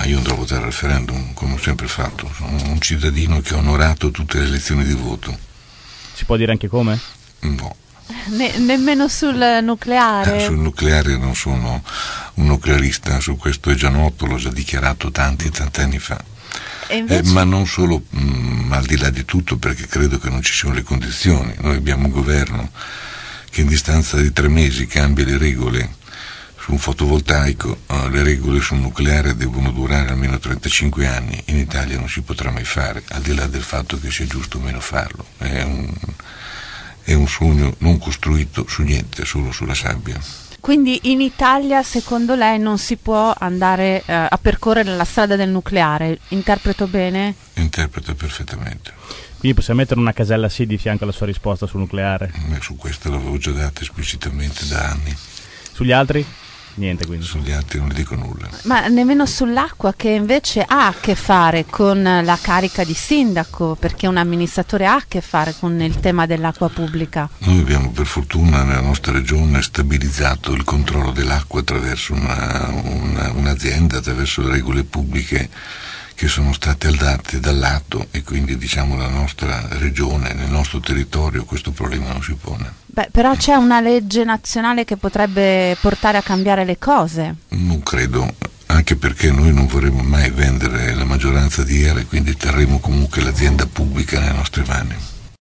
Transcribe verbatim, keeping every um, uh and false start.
Ma io andrò a votare al referendum, come ho sempre fatto. Sono un cittadino che ha onorato tutte le elezioni di voto. Si può dire anche come? No. Ne- nemmeno sul nucleare? Eh, sul nucleare non sono un nuclearista, su questo è già noto, l'ho già dichiarato tanti e tanti anni fa. E invece... eh, ma non solo, mh, al di là di tutto, perché credo che non ci siano le condizioni. Noi abbiamo un governo che in distanza di tre mesi cambia le regole su un fotovoltaico, uh, le regole sul nucleare devono durare almeno trentacinque anni. In Italia non si potrà mai fare, al di là del fatto che sia giusto o meno farlo. È un... è un sogno non costruito su niente, solo sulla sabbia. Quindi in Italia, secondo lei, non si può andare eh, a percorrere la strada del nucleare? Interpreto bene? Interpreta perfettamente. Quindi possiamo mettere una casella sì di fianco alla sua risposta sul nucleare? Ma su questo l'avevo già data esplicitamente da anni. Sugli altri? Niente, quindi. Sugli altri non ne dico nulla. Ma nemmeno sull'acqua, che invece ha a che fare con la carica di sindaco, perché un amministratore ha a che fare con il tema dell'acqua pubblica. Noi abbiamo per fortuna nella nostra regione stabilizzato il controllo dell'acqua attraverso una, una, un'azienda, attraverso le regole pubbliche che sono state date dall'atto, e quindi diciamo la nostra regione, nel nostro territorio questo problema non si pone. Beh, però c'è una legge nazionale che potrebbe portare a cambiare le cose. Non credo, anche perché noi non vorremmo mai vendere la maggioranza di E R E, quindi terremo comunque l'azienda pubblica nelle nostre mani.